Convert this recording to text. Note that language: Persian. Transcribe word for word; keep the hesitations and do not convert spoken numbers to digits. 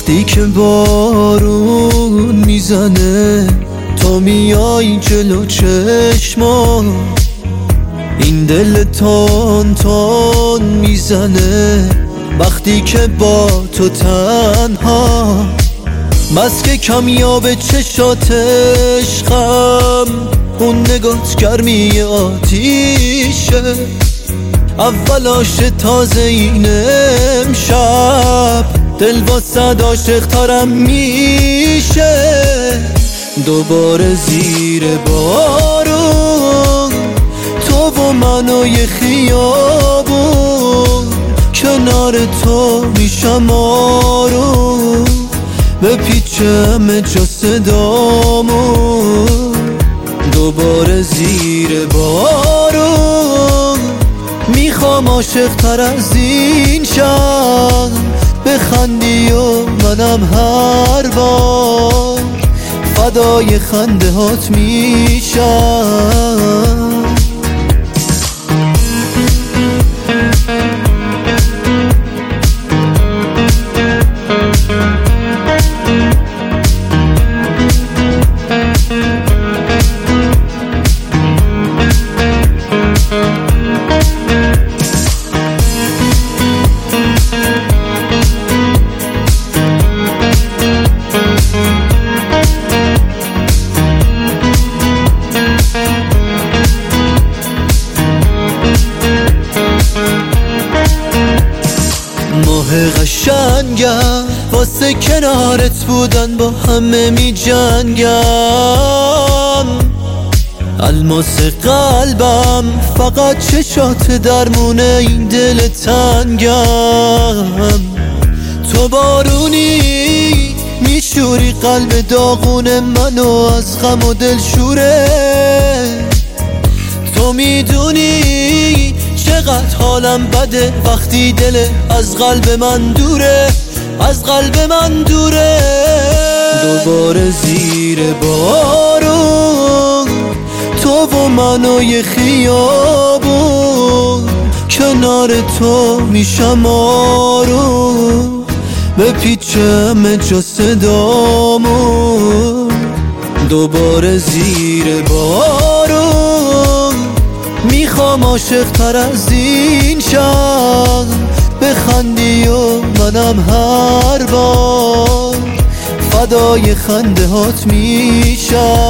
وقتی که بارون میزنه تو میای جلو چشما، این دل تون تون میزنه وقتی که با تو تنها. مسک کمیاب چشات عشقم، اون نگات گرمی آتیشه، اولاش تازه این امشب دل با صداش اختارم میشه. دوباره زیر بارون تو و من و یه خیابون، کنار تو میشم آروم، بپیچم جا صدامون. دوباره زیر بارون میخوام عاشق تر از این شم، بخندی و منم هر بار فدای خنده هات میشم. ماه قشنگم واسه کنارت بودن با همه می جنگم، الماس قلبم فقط چشات درمونه این دل تنگم. تو بارونی میشوری قلب داغون منو از غم و دلشوره، تو میدونی چقدر حالم بده وقتی دل از قلب من دوره، از قلب من دوره. دوباره زیر بارون تو و من و یه خیابون، کنار تو میشم آروم، بپیچم جا صدامون. دوباره زیر بارون میخوام عاشق تر از این شم، بخندی و منم هر بار فدای خنده هات میشم.